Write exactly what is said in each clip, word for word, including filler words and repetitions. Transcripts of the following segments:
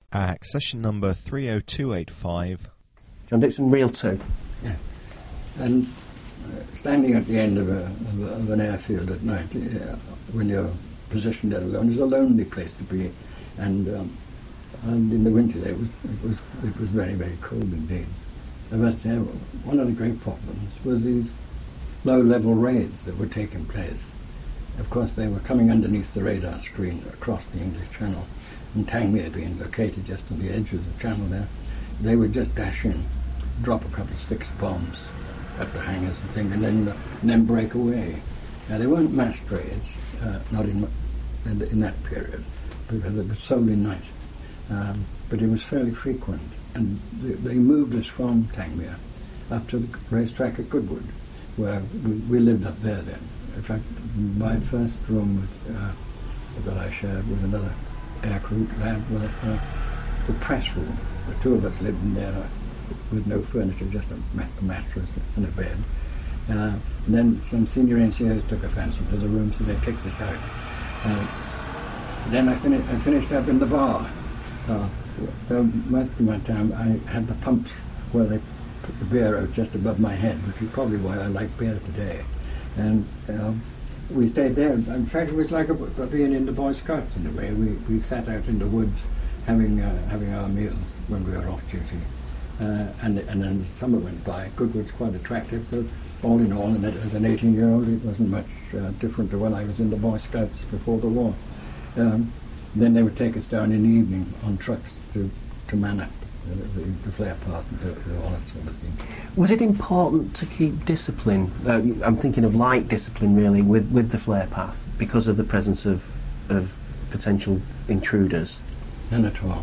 Accession number three oh two eight five. John Dixon, reel two. Yeah. And uh, standing at the end of, a, of, a, of an airfield at night, uh, when you're positioned there alone, is a lonely place to be. And, um, and in the winter there, it was, it was, it was very, very cold indeed. But uh, one of the great problems was these low-level raids that were taking place. Of course, they were coming underneath the radar screen across the English Channel, and Tangmere being located just on the edge of the channel there, they would just dash in, drop a couple of sticks of bombs at the hangars and things, and then uh, and then break away. Now, they weren't mass raids, uh, not in, in in that period, because it was solely night, um, but it was fairly frequent. And they, they moved us from Tangmere up to the racetrack at Goodwood, where we, we lived up there then. In fact, my first room with, uh, that I shared with another aircrew lad was uh, the press room. The two of us lived in there with no furniture, just a, mat- a mattress and a bed. Uh, and then some senior N C Os took a fancy to the room, so they kicked us out. Uh, then I, fin- I finished up in the bar. Uh, so most of my time I had the pumps where they put the beer out just above my head, which is probably why I like beer today. And um, we stayed there. In fact, it was like a, being in the Boy Scouts in a way. We we sat out in the woods having uh, having our meals when we were off duty. Uh, and and then the summer went by. Goodwood's quite attractive, so all in all, and as an eighteen-year-old, it wasn't much uh, different to when I was in the Boy Scouts before the war. Um, then they would take us down in the evening on trucks to, to man up the, the, the flare path and do, do all that sort of thing. Was it important to keep discipline? Uh, I'm thinking of light discipline, really, with, with the flare path, because of the presence of, of potential intruders? None at all.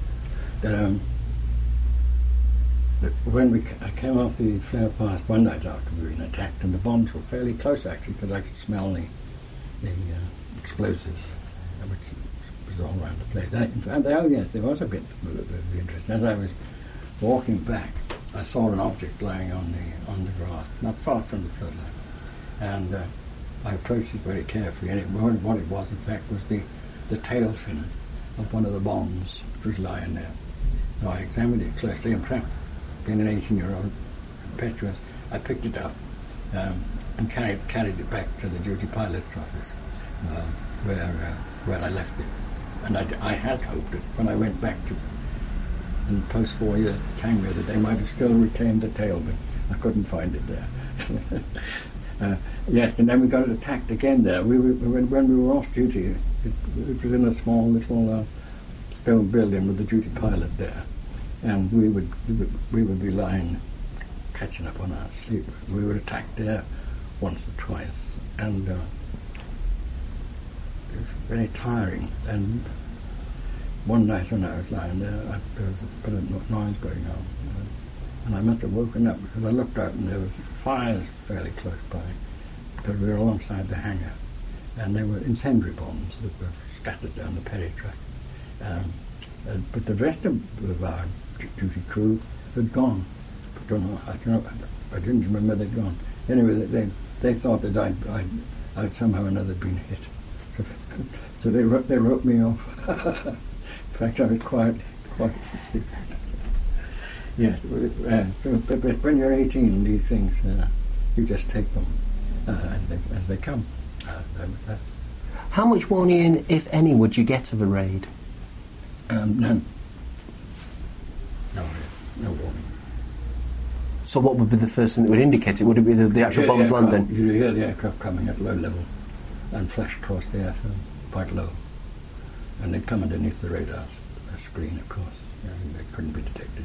Um, when we I came off the flare path one night after we were being attacked, and the bombs were fairly close actually, because I could smell the, the uh, explosives, which was all around the place. I, in fact, oh yes, there was a bit of, of interest. As I was walking back, I saw an object lying on the on the grass, not far from the floodlight, and uh, I approached it very carefully. And it, what it was, in fact, was the the tail fin of one of the bombs which was lying there. So I examined it closely, and perhaps being an eighteen-year-old impetuous, I picked it up um, and carried carried it back to the duty pilot's office, uh, where uh, where I left it. And I, I had hoped that when I went back to in post-war years to Tangmere that they might have still retained the tail, but I couldn't find it there. uh, yes, and then we got attacked again there. We were, when, when we were off duty, it, it was in a small little uh, stone building with the duty pilot there, and we would, we would we would be lying, catching up on our sleep. We were attacked there once or twice, and uh, it was very tiring. And one night when I was lying there, I, there was a bit of noise going on, uh, and I must have woken up because I looked out and there was fires fairly close by, because we were alongside the hangar, and there were incendiary bombs that were scattered down the Perry track. Um, uh, but the rest of, of our duty crew had gone. I don't know. I, don't know, I didn't remember they'd gone. Anyway, they they, they thought that I'd, I'd I'd somehow or another been hit, so so they wrote they wrote me off. In fact, I was quite quite asleep. Yes. Uh, so, but, but when you're eighteen, these things uh, you just take them uh, as they as they come. Uh, uh, How much warning, if any, would you get of a raid? Um, none. No, no warning. So what would be the first thing that would indicate it? Would it be the, the actual bombs the landing? You hear the aircraft coming at low level and flash across the airfield, quite low. And they'd come underneath the radar screen, of course. And they couldn't be detected.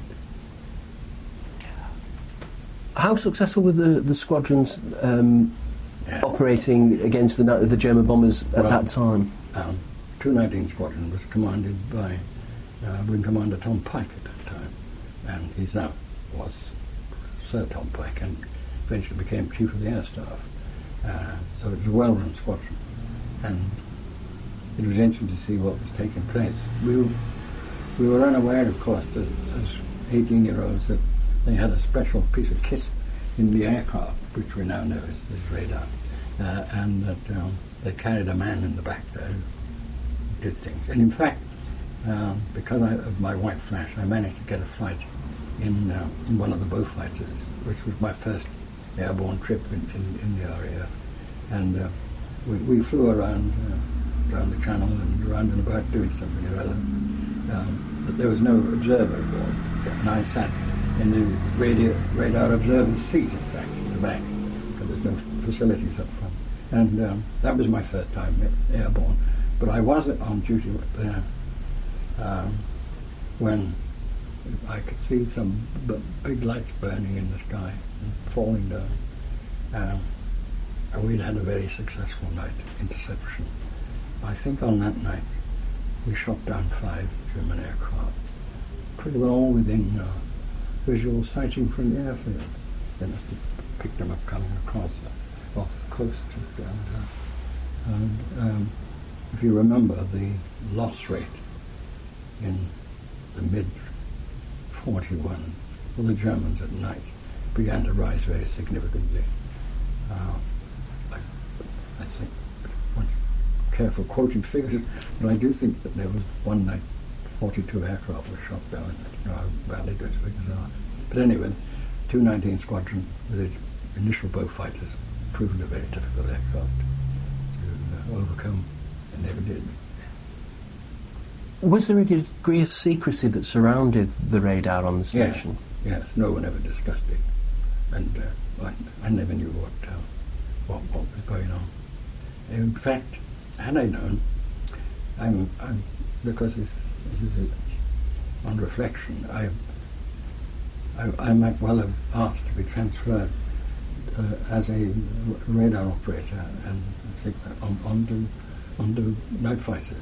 How successful were the, the squadrons um, yeah. operating against the, the German bombers at well, that time? Um, two nineteen Squadron was commanded by uh, Wing Commander Tom Pike at that time, and he's now was Sir Tom Pike, and eventually became Chief of the Air Staff. Uh, so it was a well-run squadron, and it was interesting to see what was taking place. We were, we were unaware, of course, that as eighteen-year-olds, that they had a special piece of kit in the aircraft, which we now know is, is radar, uh, and that um, they carried a man in the back there who did things. And in fact, um, because I, of my white flash, I managed to get a flight in, uh, in one of the Beaufighters, which was my first airborne trip in, in, in the R A F. And uh, we, we flew around uh, down the channel and around and about doing something or other. Um, but there was no observer aboard, and I sat in the radio, radar observer's seat, in fact, in the back, because there's no facilities up front. And um, that was my first time airborne. But I was on duty there um, when I could see some b- big lights burning in the sky and falling down. Um, and we'd had a very successful night interception. I think on that night we shot down five German aircraft, pretty well all within uh, visual sighting from the airfield. They must have picked them up coming across uh, off the coast. And, uh, and um, if you remember, the loss rate in the mid forty-one for the Germans at night began to rise very significantly. Uh, I, I think, I'm careful quoting figures, but I do think that there was one night forty-two aircraft were shot down. I don't know how valid those figures are. But anyway, two nineteen Squadron with its initial Beaufighters proved a very difficult aircraft to uh, overcome, and never did. Was there a degree of secrecy that surrounded the radar on the station? Yes, yes. No one ever discussed it, and uh, I, I never knew what, uh, what what was going on. In fact, had I known, I'm, I'm because this, this is a, on reflection, I, I I might well have asked to be transferred uh, as a radar operator and on, onto onto night fighters.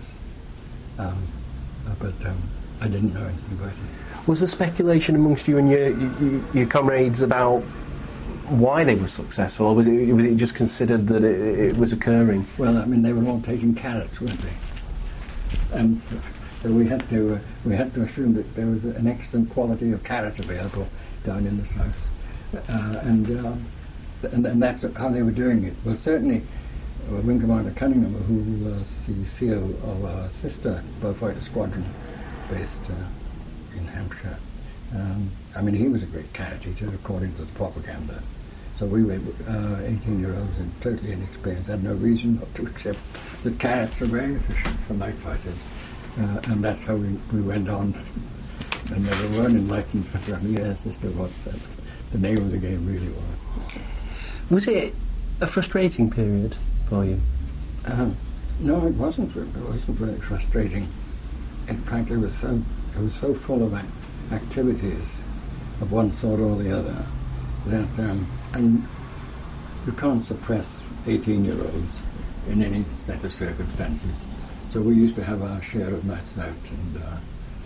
Um, uh, but um, I didn't know anything about it. Was there speculation amongst you and your, your, your comrades about why they were successful, or was it, was it just considered that it, it was occurring? Well, I mean, they were all taking carrots, weren't they? And so we had to uh, we had to assume that there was an excellent quality of carrot available down in the south, uh, and, uh, and and that's how they were doing it. Well, certainly. Uh, Wing Commander Cunningham, who was the C O of our sister Beaufighter Squadron based uh, in Hampshire. Um, I mean, he was a great carrot eater, according to the propaganda. So we were uh, eighteen-year-olds and totally inexperienced, had no reason not to accept that carrots are very efficient for night fighters. Uh, and that's how we, we went on. And they weren't enlightened for some years as to what uh, the name of the game really was. Was it a frustrating period for you? Uh, no, it wasn't. It wasn't very frustrating. In fact, it was so it was so full of ac- activities of one sort or the other that um, and you can't suppress eighteen-year-olds in any set of circumstances. So we used to have our share of nights out, and uh,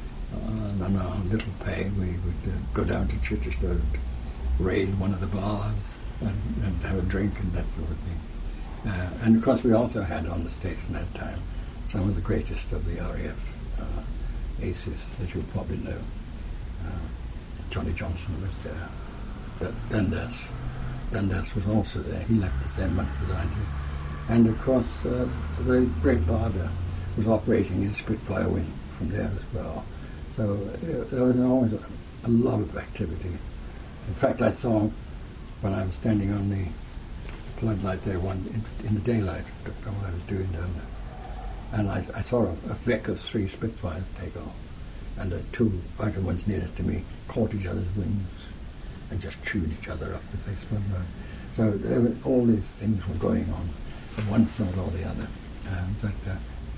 uh, on our little pay, we would uh, go down to Chichester and raid one of the bars and, and have a drink and that sort of thing. Uh, and of course we also had on the station at that time some of the greatest of the R A F uh, aces that you probably know. Uh, Johnny Johnson was there. D- Dundas. Dundas was also there. He left the same month as I did. And of course uh, the great Barder was operating in Spitfire wing from there as well. So uh, there was always a, a lot of activity. In fact, I saw when I was standing on the floodlight there one in, in the daylight, what I was doing down there, and I, I saw a, a Vic of three Spitfires take off, and the two outer ones nearest to me caught each other's wings and just chewed each other up as they swung by. So there were, all these things were going on, of one sort or the other, um, but uh,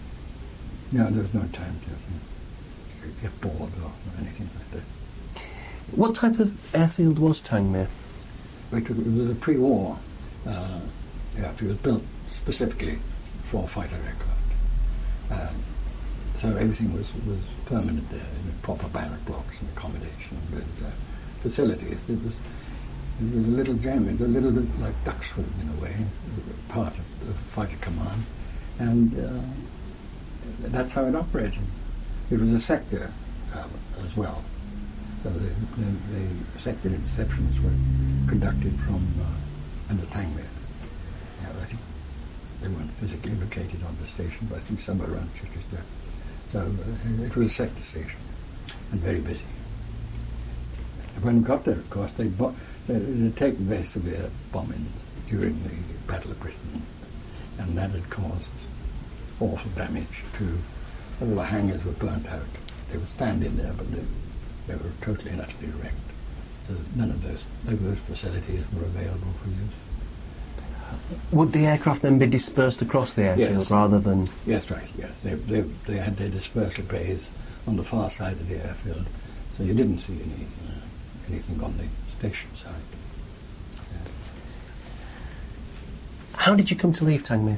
no, there was no time to, to get bored or anything like that. What type of airfield was Tangmere? It was a pre-war uh, airfield built specifically for fighter aircraft. Um, so everything was, was permanent there, in proper barrack blocks and accommodation and uh, facilities. It was it was a little gem. It was a little bit like Duxford in a way, part of the fighter command, and uh, that's how it operated. It was a sector uh, as well. So the, the, the sector interceptions were conducted from uh, under Tangmere. Yeah, I think they weren't physically located on the station, but I think somewhere around Chichester. So uh, it was a sector station and very busy. When we got there, of course, they bo- had taken very severe bombings during the Battle of Britain, and that had caused awful damage to all the hangars were burnt out. They were standing there, but they, they were totally and utterly wrecked. So none of those, those facilities were available for use. Would the aircraft then be dispersed across the airfield Yes. rather than... Yes, right, yes. They, they, they had their dispersal bays on the far side of the airfield, so you didn't see any uh, anything on the station side. How did you come to leave Tangmere?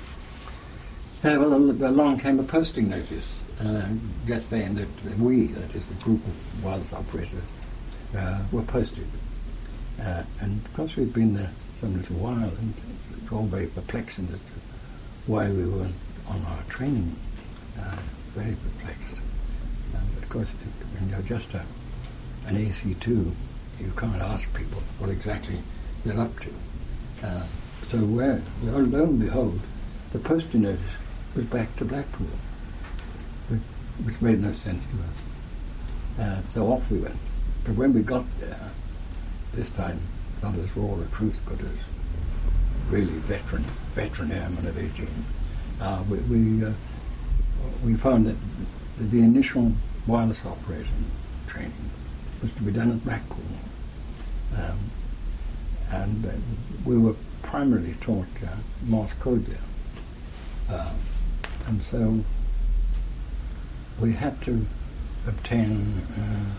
Uh, well, al- along came a posting notice, uh, just saying that we, that is the group of wireless operators, uh, were posted. Uh, and of course we'd been there some little while, and it's all very perplexing as to why we weren't on our training. Uh, very perplexed. Um, of course, when you're just a, an A C two, you can't ask people what exactly they're up to. Uh, so where, lo and behold, the posting notice was back to Blackpool, which, which made no sense to us. Uh, so off we went. But when we got there, this time not as raw a truth, but as really veteran, veteran airmen of eighteen, uh, we we, uh, we found that the, the initial wireless operating training was to be done at Blackpool, um, and uh, we were primarily taught uh, Morse code there. Uh, and so we had to obtain uh,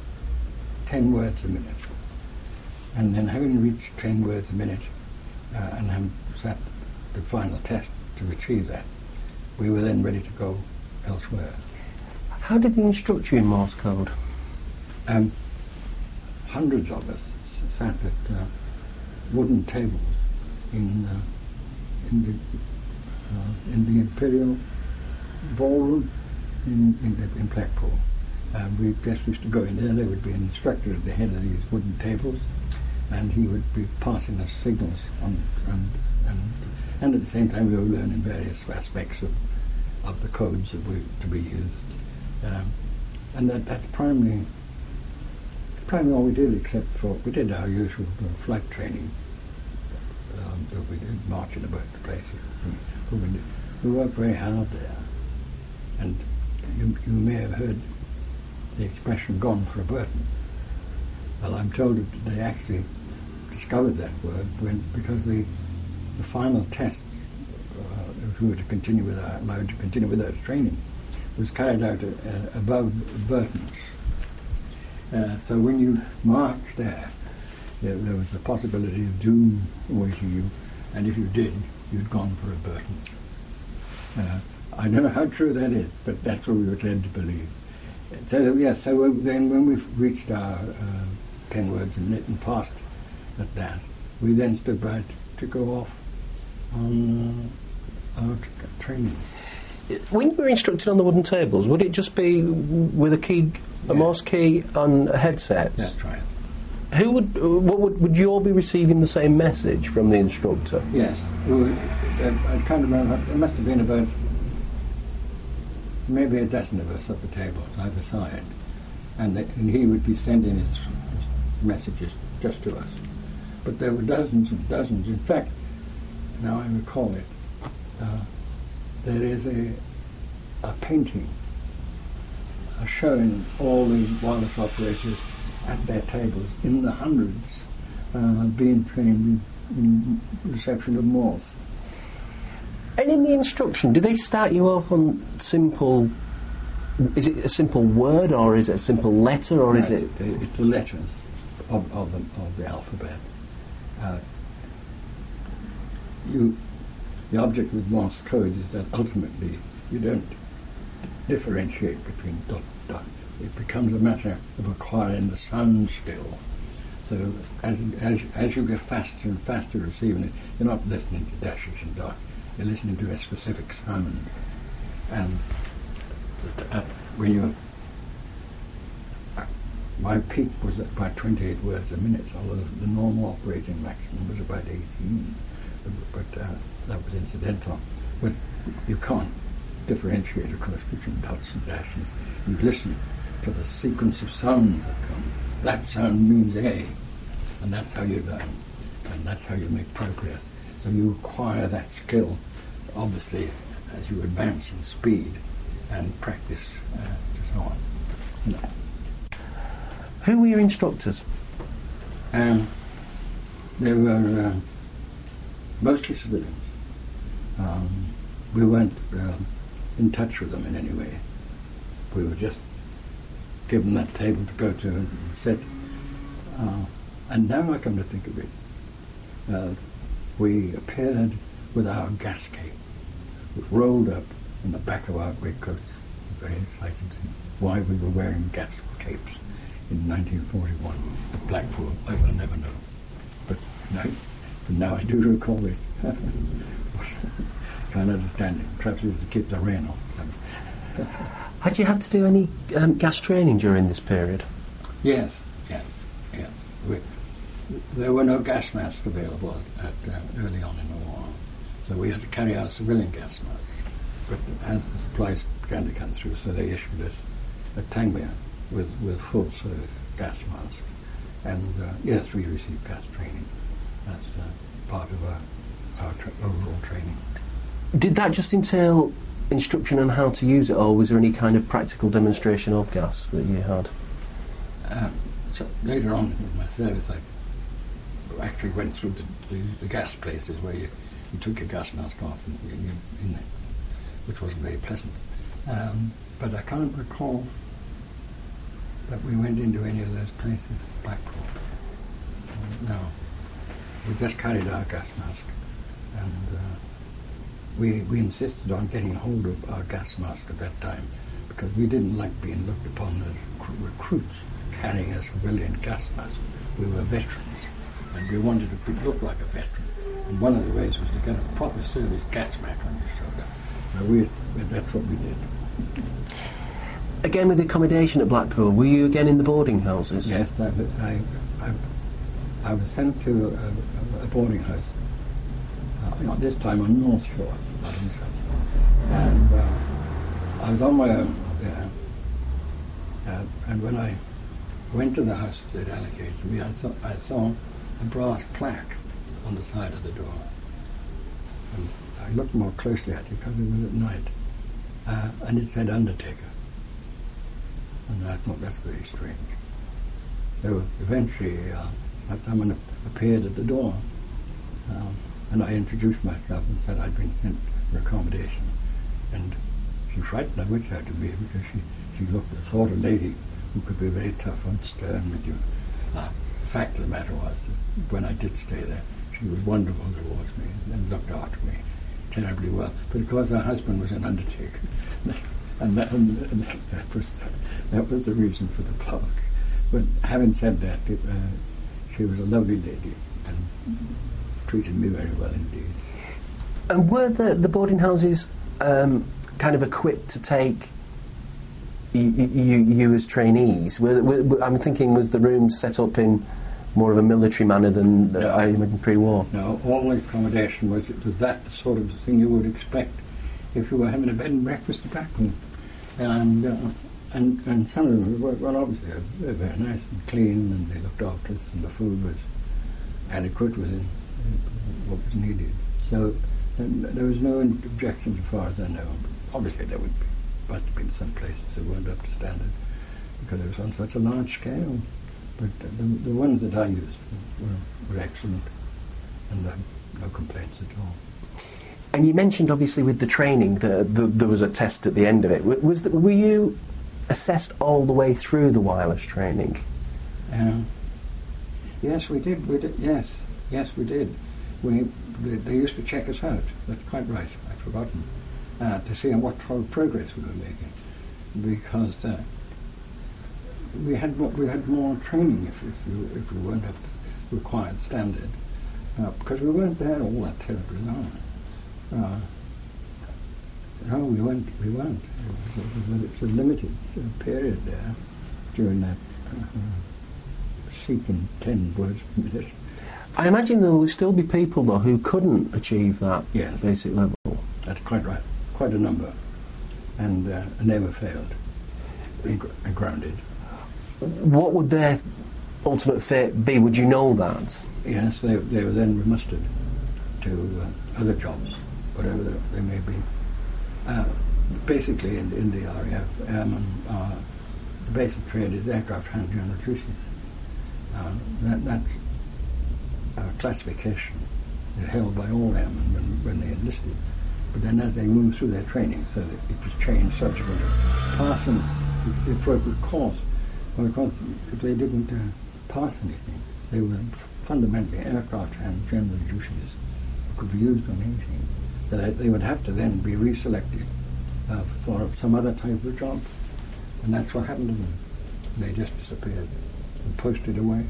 ten words a minute. And then having reached ten words a minute uh, and having sat the final test to achieve that, we were then ready to go elsewhere. How did they instruct you in Morse code? Um, hundreds of us sat at uh, wooden tables in uh, in the uh, in the Imperial Ballroom in in, in Blackpool. Uh, we just used to go in there. There would be an instructor at the head of these wooden tables, and he would be passing us signals on, and and and at the same time we were learning various aspects of of the codes that were to be used. Um, and that that's primarily that's primarily all we did, except for we did our usual uh, flight training. Um, that we did marching about the places. But we, did, we worked very hard there, and you, you may have heard the expression "gone for a Burton." Well, I'm told that they actually discovered that word when because the the final test, uh, if we were to continue with our allowed to continue with our training, was carried out uh, above Burton's. Uh, so when you marched there, there, there was the possibility of doom awaiting you, and if you did, you'd gone for a Burton. Uh, I don't know how true that is, but that's what we were led to believe. So yes, so then when we reached our uh, ten words a minute and passed at that, we then stood by to go off on uh, our t- training. When you were instructed on the wooden tables, would it just be with a key, a Yeah. Morse key on headsets? That's right. Who would, uh, what would, would you all be receiving the same message from the instructor? Yes, we were, uh, I can't remember. There must have been about maybe a dozen of us at the table either side, and, the, and he would be sending his, his messages just to us. But there were dozens and dozens. In fact, now I recall it, uh, there is a a painting uh, showing all the wireless operators at their tables in the hundreds uh, being trained in, in reception of Morse. And in the instruction, do they start you off on simple, is it a simple word or is it a simple letter or is Right, it... It's the letters of, of, the, of the alphabet. Uh, you, the object with Morse code is that ultimately you don't differentiate between dot dot. It becomes a matter of acquiring the sound still. So as, as, as you get faster and faster receiving it, you're not listening to dashes and dots. You're listening to a specific sound. And at, when you, uh, my peak was at about twenty-eight words a minute, although the normal operating maximum was about eighteen. But uh, that was incidental. But you can't differentiate, of course, between dots and dashes. You listen to the sequence of sounds that come. That sound means A, and that's how you learn, and that's how you make progress. So you acquire that skill, obviously, as you advance in speed and practice, uh, and so on. No. Who were your instructors? Um, they were uh, mostly civilians. Um, we weren't uh, in touch with them in any way. We were just given that table to go to and sit. Uh, and now I come to think of it, uh, we appeared with our gas cape, which rolled up in the back of our greatcoats. Very exciting thing. Why we were wearing gas capes in nineteen forty-one at Blackpool, I will never know. But now, but now I do recall it. Can't understand it. Perhaps it was to keep the rain off. Had you had to do any um, gas training during this period? Yes, yes, yes. We, there were no gas masks available at, at, uh, early on in the war, so we had to carry out civilian gas masks. But as the supplies began to come through, so they issued us a Tangmere with, with full service gas masks. And uh, yes, we received gas training. That's uh, part of our, our tra- overall training. Did that just entail instruction on how to use it, or was there any kind of practical demonstration of gas that you had? Um, so later on in my service, I actually went through the, the, the gas places where you, you took your gas mask off and you, you, in there, which wasn't very pleasant. Um, but I can't recall that we went into any of those places, Blackpool. Uh, no. We just carried our gas mask, and uh, we, we insisted on getting hold of our gas mask at that time, because we didn't like being looked upon as cr- recruits carrying a civilian gas mask. We were veterans, and we wanted to be, look like a veteran. And one of the ways was to get a proper service gas mask on your shoulder. So we, that's what we did. Again, with the accommodation at Blackpool, were you again in the boarding houses? Yes, I, I, I, I was sent to a, a boarding house, uh, not this time on North Shore, not in South. And uh, I was on my own there. Uh, and when I went to the house they'd allocated to me, I saw, I saw a brass plaque on the side of the door. And I looked more closely at it because it was at night. Uh, and it said Undertaker. And I thought, that's very strange. So eventually uh, someone appeared at the door, um, and I introduced myself and said I'd been sent for accommodation. And she frightened the witch out of me because she, she looked the sort of lady who could be very tough and stern with you. Uh, the fact of the matter was that when I did stay there, she was wonderful towards me and looked after me terribly well. But of course her husband was an undertaker. And, that, and that, that was that was the reason for the plaque. But having said that, it, uh, she was a lovely lady and treated me very well indeed. And were the, the boarding houses um, kind of equipped to take you, you, you as trainees? Were, were, I'm thinking, was the rooms set up in more of a military manner than the, no. I imagine pre-war? No, all the accommodation was, it was that sort of thing you would expect if you were having a bed and breakfast at Blackpool. And, uh, and and some of them were, well, obviously they were very nice and clean, and they looked after us, and the food was adequate within what was needed. So and there was no objection as far as I know. Obviously there would be, must have been some places that weren't up to standard because it was on such a large scale. But uh, the, the ones that I used were, were excellent, and uh, no complaints at all. And you mentioned, obviously, with the training, that the, there was a test at the end of it. Was the, were you assessed all the way through the wireless training? Uh, yes, we did. We did. Yes, yes, we did. We they, they used to check us out. That's quite right. I'd forgotten uh, to see what sort of progress we were making, because uh, we had more, we had more training if if, you, if we weren't up to required standard, uh, because we weren't there all that terribly long. Uh, no, we weren't. We weren't. It was, it was a limited uh, period there during that uh, seeking ten words per minute. I imagine there will still be people though who couldn't achieve that yes. basic level. That's quite right. Quite a number. and uh, never failed, and, gr- and grounded. What would their ultimate fate be? Would you know that? Yes, they, they were then remustered to uh, other jobs, whatever they, they may be. Uh, basically, in, in the R A F, airmen are, the basic trade is aircraft handling and duty. Uh, that, that's a classification is held by all airmen when, when they enlisted. But then as they moved through their training, so that it was changed subsequently. Passing the appropriate course. Well, of course, if they didn't uh, pass anything, they were fundamentally aircraft and general duties could be used on anything. So that they would have to then be reselected uh, for some other type of job. And that's what happened to them. They just disappeared and posted away.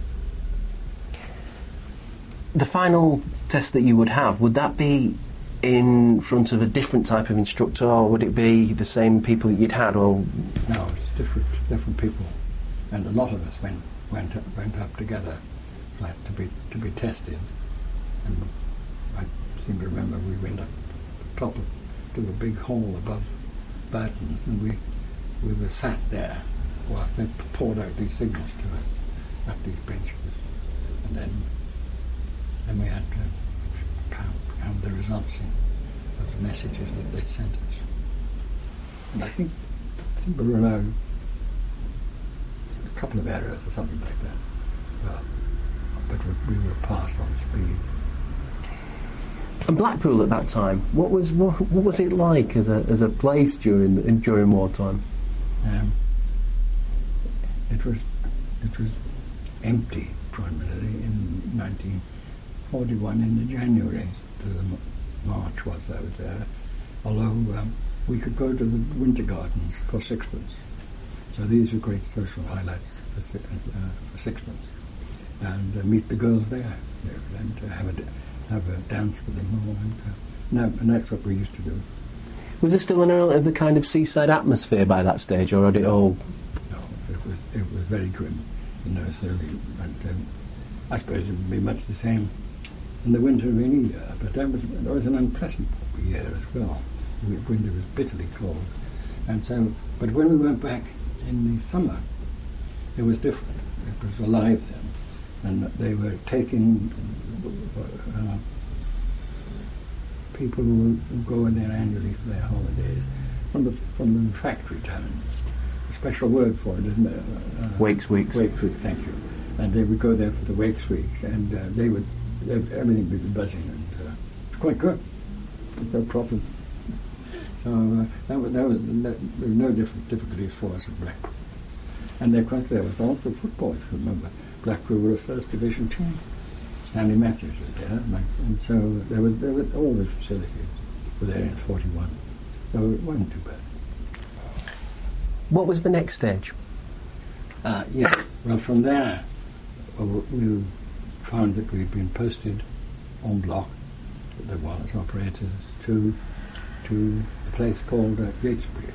The final test that you would have, would that be in front of a different type of instructor, or would it be the same people that you'd had? Or no, it's different, different people, and a lot of us went went up, went up together, like to be to be tested. And I seem to remember we went up top of, to a big hall above Burton's, and we we were sat there whilst they poured out these signals to us at these benches, and then then we had to count, count the results in of the messages that they sent us. And I think I think we were allowed a couple of errors or something like that. Well, but we, we were passed on speed. And Blackpool at that time, what was what, what was it like as a as a place during in, during wartime? Um, it was it was empty primarily in nineteen forty-one in the January to the M- March was I was there. Although um, we could go to the Winter Gardens for sixpence, so these were great social highlights for, si- uh, for sixpence, and uh, meet the girls there, and uh, have a d- have a dance with them all, and, uh, no, and that's what we used to do. Was there still an element of the kind of seaside atmosphere by that stage, or had it all? No, it was it was very grim in those early, and um, I suppose it would be much the same in the winter of any year, but that was that was an unpleasant year as well. The winter was bitterly cold, and so. But when we went back in the summer, it was different. It was alive then, and they were taking uh, people who would go in there annually for their holidays from the from the factory towns. A special word for it, isn't there? Uh, Wakes Weeks. Wakes Week, thank you. And they would go there for the Wakes Weeks, and uh, they would everything would be buzzing, and uh, it's quite good. No problem. So uh, that was, that was that, there were no different difficulties for us at Blackpool. And of course there was also football, if you remember. Blackpool were a first division team. Stanley Matthews was there, and so there were, there were all the facilities were there in forty-one. So it wasn't too bad. What was the next stage? Uh, yeah, well from there uh, we found that we'd been posted en bloc, the wireless operators, to to a place called uh, Gatesbury,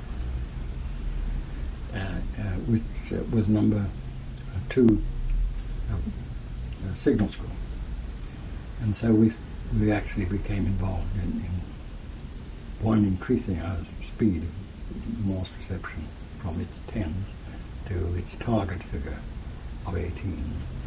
uh, uh, which uh, was number uh, two uh, uh, signal school. And so we we actually became involved in, in one, increasing our speed of Morse reception from its tens to its target figure of eighteen.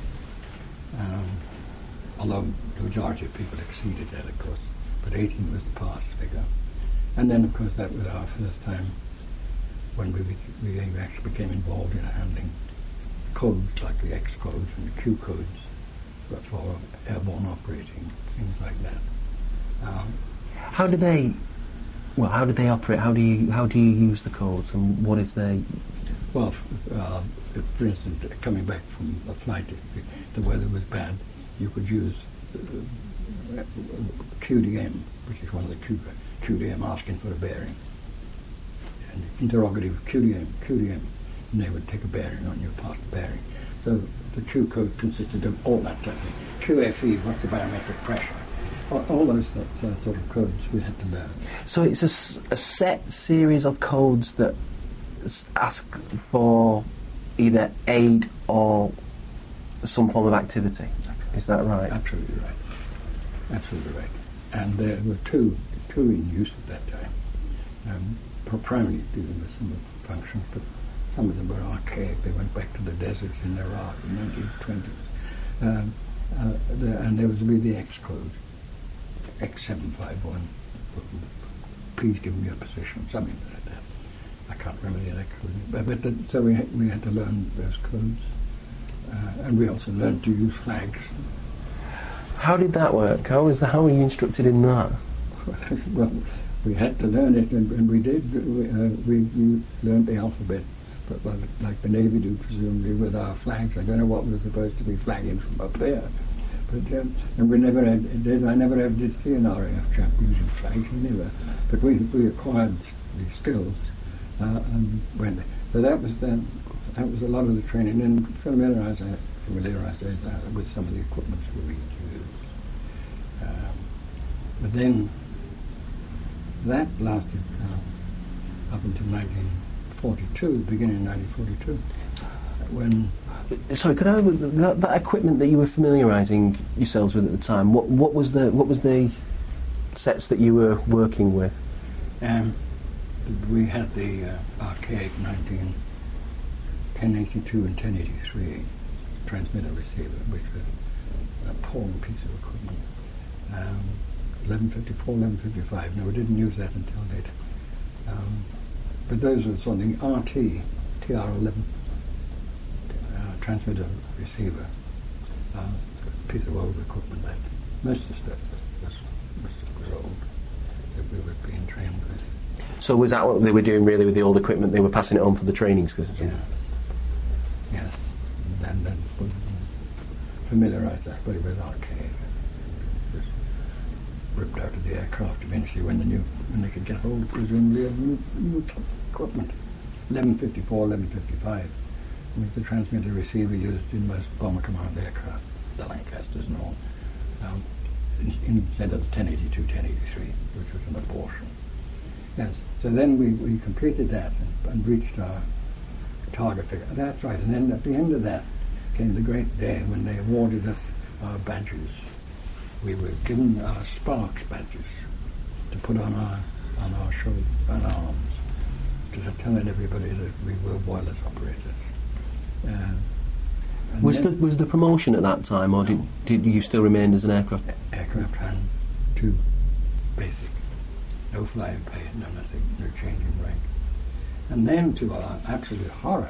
Um, although the majority of people exceeded that, of course, but eighteen was the pass figure. And then, of course, that was our first time when we, be- we actually became involved in handling codes like the X codes and the Q codes for airborne operating, things like that. Um, How do they? Well, how do they operate? How do you how do you use the codes, and what is their? well, f- uh, if, for instance, coming back from a flight, if the weather was bad, you could use uh, Q D M, which is one of the Q, Q D M asking for a bearing. And interrogative Q D M, Q D M, and they would take a bearing on you, pass the bearing. So the Q code consisted of all that type of thing. Q F E, what's the barometric pressure? All, all those uh, sort of codes we had to learn. So it's a, s- a set series of codes that s- ask for either aid or some form of activity. Is that right? Absolutely right. Absolutely right. And there were two, two in use at that time. Um, pr- primarily dealing with some of the functions, but some of them were archaic. They went back to the deserts in Iraq in the nineteen twenties. Um, uh, the, and there was with the X code, X seven five one. Please give me a position, something like that. I can't remember the X code. But, but the, so we had, we had to learn those codes. Uh, and we also learned to use flags. How did that work? How was the, how were you instructed in that? Well, we had to learn it, and, and we did. We, uh, we, we learned the alphabet, but like, like the Navy do, presumably, with our flags. I don't know what we were supposed to be flagging from up there. But um, and we never had, did, I never ever did see an R A F chap using flags, never. But we we acquired these skills, uh, and went there. So that was the, that was a lot of the training, and familiarised familiarised us with some of the equipment we used. Um, but then that lasted uh, up until nineteen forty-two, beginning of nineteen forty-two, when. Sorry, could I that, that equipment that you were familiarising yourselves with at the time? What what was the what was the sets that you were working with? Um, we had the uh, archaic nineteen ten eighty-two and ten eighty-three transmitter receiver, which was an appalling piece of equipment. Um, eleven fifty-four, eleven fifty-five. No, we didn't use that until later. Um, but those were something R T, T R eleven. Uh, transmitter receiver, uh, piece of old equipment that most of the stuff was, was, was old that we were being trained with. So was that what they were doing really with the old equipment? They were passing it on for the trainings? Cause yes, yes, and then familiarised us, but it was archaic. It was ripped out of the aircraft eventually when the new when they could get hold, presumably, of new, new equipment. eleven fifty-four, eleven fifty-five. Was the transmitter receiver used in most bomber command aircraft, the Lancasters and all, um, in, instead of the ten eighty-two, ten eighty-three, which was an abortion. Yes, so then we, we completed that and, and reached our target figure. That's right, and then at the end of that came the great day when they awarded us our badges. We were given our Sparks badges to put on our on our shoulders and arms, to telling everybody that we were wireless operators. Uh, was the was the promotion at that time, or did did you still remain as an aircraft? Aircraft hand two, basic, no flying pay, no nothing, no changing rank. And then, to our absolute horror,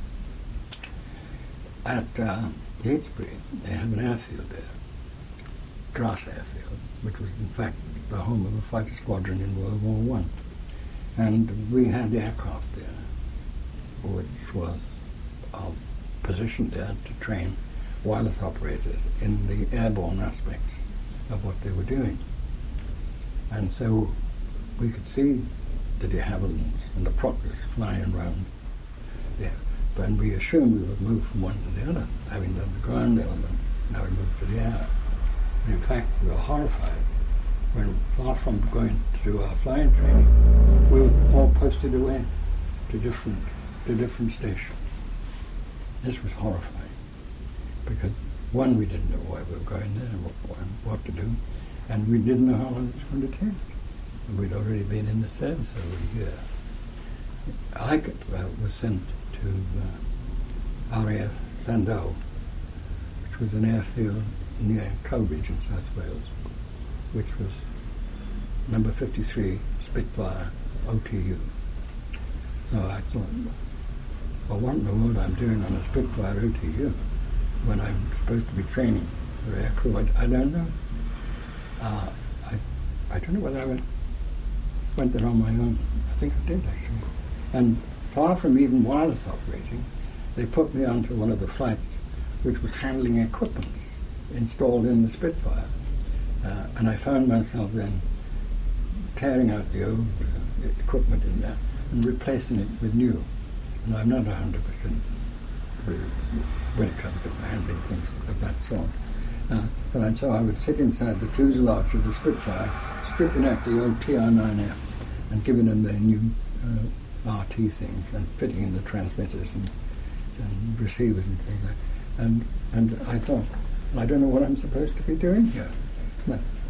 at uh, Gatesbury they have an airfield there, grass airfield, which was in fact the home of a fighter squadron in World War One, and we had the aircraft there, which was are positioned there to train wireless operators in the airborne aspects of what they were doing. And so we could see the de Havillands and the Proctors flying around there. But we assumed we would move from one to the other, having done the ground element, now we moved to the air. And in fact, we were horrified when, far from going to do our flying training, we were all posted away to different to different stations. This was horrifying, because one, we didn't know why we were going there and what, what to do, and we didn't know how long it was going to take. And we'd already been in the service over a year. I got, uh, was sent to uh, R A F Sandow, which was an airfield near Cowbridge in South Wales, which was number fifty-three Spitfire O T U. So I thought, well, what in the world I'm doing on a Spitfire O T U when I'm supposed to be training for aircrew? I, I don't know. Uh, I I don't know whether I went, went there on my own. I think I did, actually. And far from even wireless operating, they put me onto one of the flights which was handling equipment installed in the Spitfire. Uh, and I found myself then tearing out the old uh, equipment in there and replacing it with new. And I'm not one hundred percent when it comes to handling things of that sort. Uh, and so I would sit inside the fuselage of the Spitfire, stripping out the old T R nine F and giving them their new uh, R T things and fitting in the transmitters and, and receivers and things like that. And, and I thought, I don't know what I'm supposed to be doing here.